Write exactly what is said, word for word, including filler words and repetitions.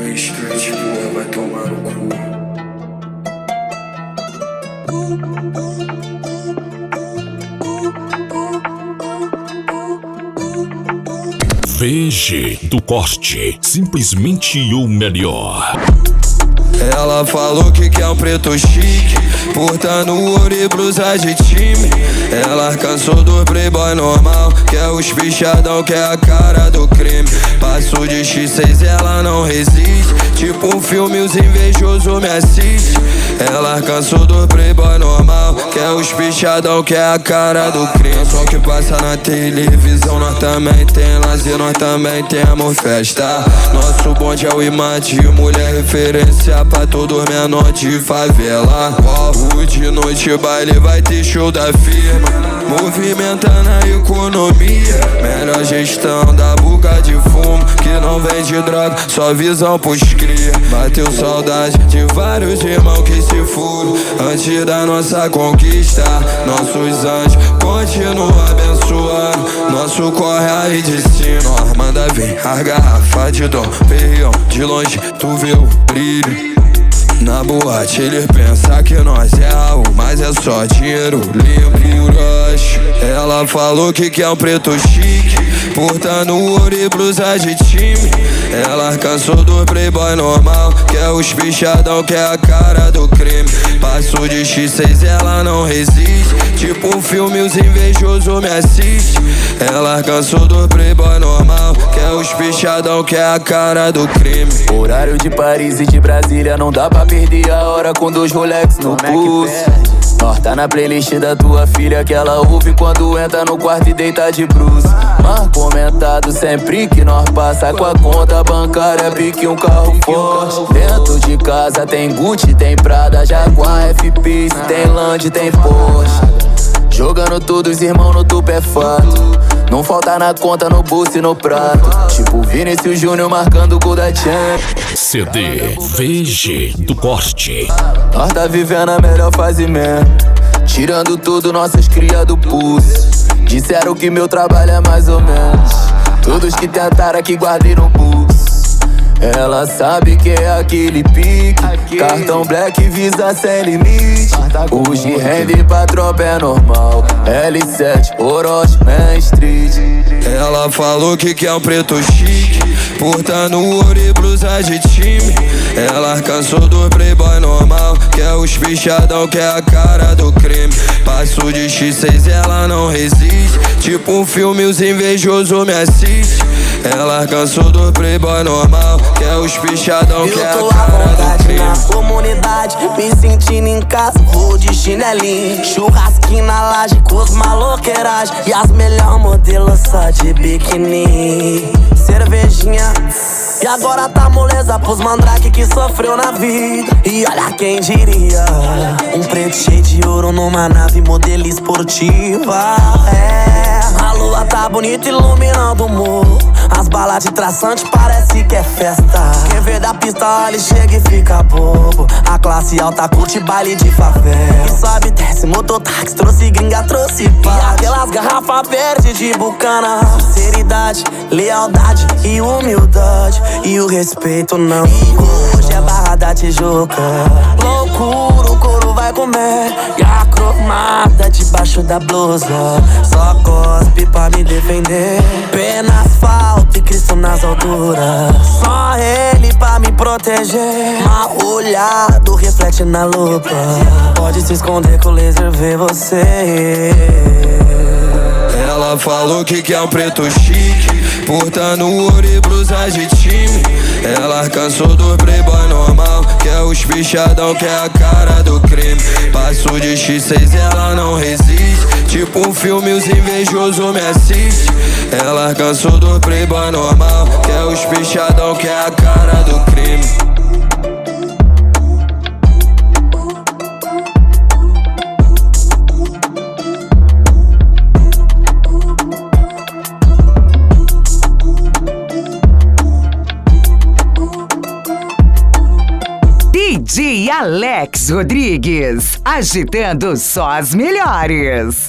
Street, porra, vai tomar no cu. V G do Corte, simplesmente o melhor. Ela falou que quer um preto chique, portando ouro e blusa de time. Ela cansou do playboy normal, quer os pichadão, quer a cara do crime. Passo de X seis, ela não resiste, tipo um filme, os invejosos me assistem. Ela cansou do playboy normal, quer os pichadão, quer a cara do crime. Só que passa na televisão, nós também tem lazer, nós também temos festa. Nosso bonde é o imante, mulher referência pra todos menor de favela. Oh, de noite baile vai ter show da firma, movimentando a economia. Melhor gestão da boca de fumo, que não vende droga, só visão pros cria. Bateu saudade de vários irmãos que se foram antes da nossa conquista. Nossos anjos continuam abençoando, nosso corre aí de cima. Nós manda vir a garrafa de Dom Perignon, de longe tu vê o brilho. Na boate ele pensa que nós é Raul, mas é só dinheiro limpo. Rush. Ela falou que quer um preto chique, portando ouro e blusa de time. Ela cansou do playboy normal, quer os pichadão, quer a cara do crime. Passo de X seis, ela não resiste, tipo um filme, os invejosos me assistem. Ela cansou do playboy normal, quer os pichadão, quer a cara do crime. Horário de Paris e de Brasília, não dá pra perder a hora com dois Rolex no pulso. Nós tá na playlist da tua filha, que ela ouve quando entra no quarto e deita de bruços. Mas comentado sempre que nós passa com a conta bancária, pique um carro forte. Dentro de casa tem Gucci, tem Prada, Jaguar, F P, tem Land, tem Porsche. Jogando todos os irmãos no tubo é fato, não falta na conta, no bolso e no prato. Tipo Vinícius Júnior marcando o gol da Champions. C D V G do Corte. Nós tá vivendo a melhor fase mesmo, tirando tudo nossas cria do pulso. Disseram que meu trabalho é mais ou menos, todos que tentaram aqui guardei no bolso. Ela sabe que é aquele pique, cartão black, visa sem limite. Hoje rende pra tropa é normal, L sete, Orochi, Main Street. Ela falou que quer um preto chique, portando ouro e blusa de time. Ela cansou do playboy normal, quer os pichadão, quer a cara do crime. Passo de X seis, ela não resiste, tipo um filme, os invejosos me assistem. Ela cansou do playboy normal, quer os pichadão, quer a cara do crime. Eu tô à vontade na comunidade, me sentindo em casa, vou de chinelinho. Churrasquinho na laje com os maloqueiragem, e as melhor modelos só de biquíni. Cervejinha, e agora tá moleza pros mandrake que sofreu na vida. E olha quem diria, um preto cheio de ouro numa nave modelo esportiva. É, a lua tá bonita iluminando o morro, as balas de traçante parece que é festa. Quem vê da pista olha e chega e fica bobo. A classe alta curte baile de favela, e sobe, desce, mototáxi, trouxe gringa, trouxe paz. E aquelas garrafas verdes de bucana, sinceridade, lealdade e humildade, e o respeito não. E hoje é Barra da Tijuca, loucura, o couro vai comer, e a cromada debaixo da blusa só cospe pra me defender. Penas falta e Cristo nas alturas, só ele pra me proteger. Mal olhado reflete na lupa, pode se esconder que o laser vê você. Ela falou que quer um preto chique, portando ouro e blusa de time. Ela cansou do playboy normal, quer os pichadão, quer a cara do crime. Passo de X seis, ela não resiste, tipo um filme, os invejosos me assistem. Ela cansou do playboy normal, quer os pichadão, quer a cara do crime. D J Alex Rodrigues, agitando só as melhores.